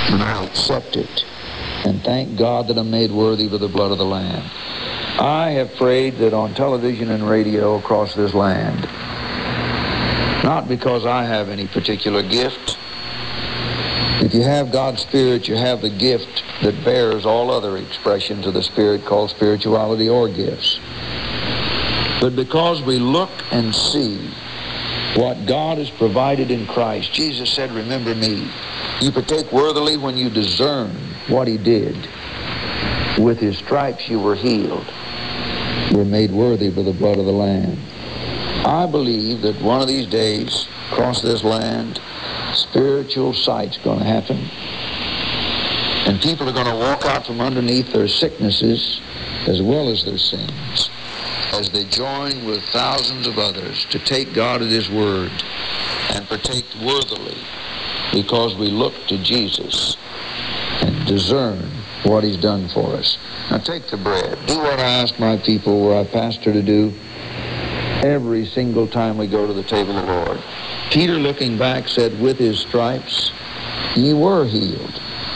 And I accept it. And thank God that I'm made worthy by the blood of the Lamb. I have prayed that on television and radio across this land, not because I have any particular gift. If you have God's Spirit, you have the gift that bears all other expressions of the Spirit called spirituality or gifts. But because we look and see what God has provided in Christ, Jesus said, remember me. You partake worthily when you discern what He did. With His stripes you were healed. We're made worthy by the blood of the Lamb. I believe that one of these days, across this land, spiritual sight's going to happen. And people are going to walk out from underneath their sicknesses as well as their sins as they join with thousands of others to take God at His word and partake worthily because we look to Jesus and discern what He's done for us. Now take the bread. Do what I ask my people where I pastor to do every single time we go to the table of the Lord. Peter, looking back, said, with His stripes ye were healed.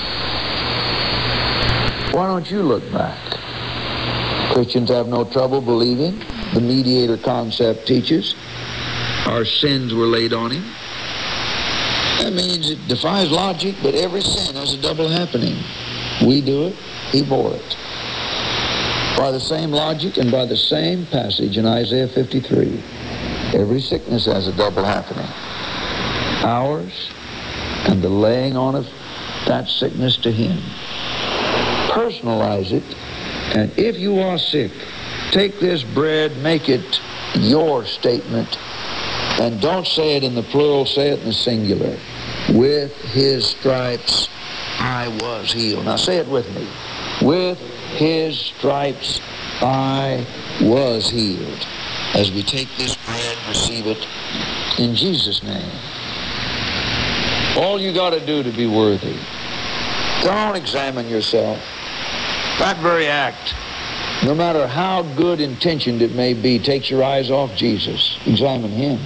Why don't you look back? Christians have no trouble believing. The mediator concept teaches our sins were laid on Him. That means it defies logic, but every sin has a double happening. We do it, He bore it. By the same logic and by the same passage in Isaiah 53, every sickness has a double happening. Ours and the laying on of that sickness to Him. Personalize it, and if you are sick, take this bread, make it your statement, and don't say it in the plural, say it in the singular. With His stripes I was healed. Now say it with me. With His stripes I was healed. As we take this bread, receive it in Jesus' name. All you got to do to be worthy, don't examine yourself. That very act, no matter how good intentioned it may be, takes your eyes off Jesus. Examine Him.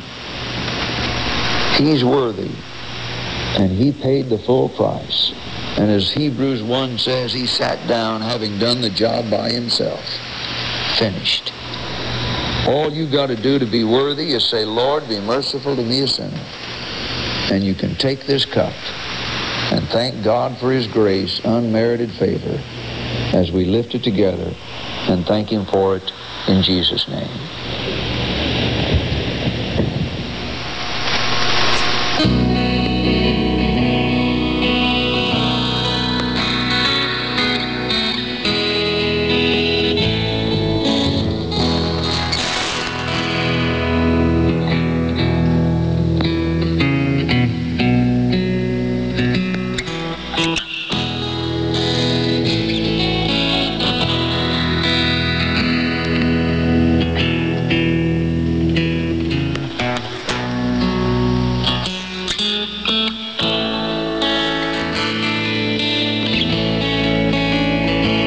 He's worthy, and He paid the full price. And as Hebrews 1 says, He sat down having done the job by Himself. Finished. All you got to do to be worthy is say, Lord, be merciful to me, a sinner. And you can take this cup and thank God for His grace, unmerited favor, as we lift it together and thank Him for it in Jesus' name.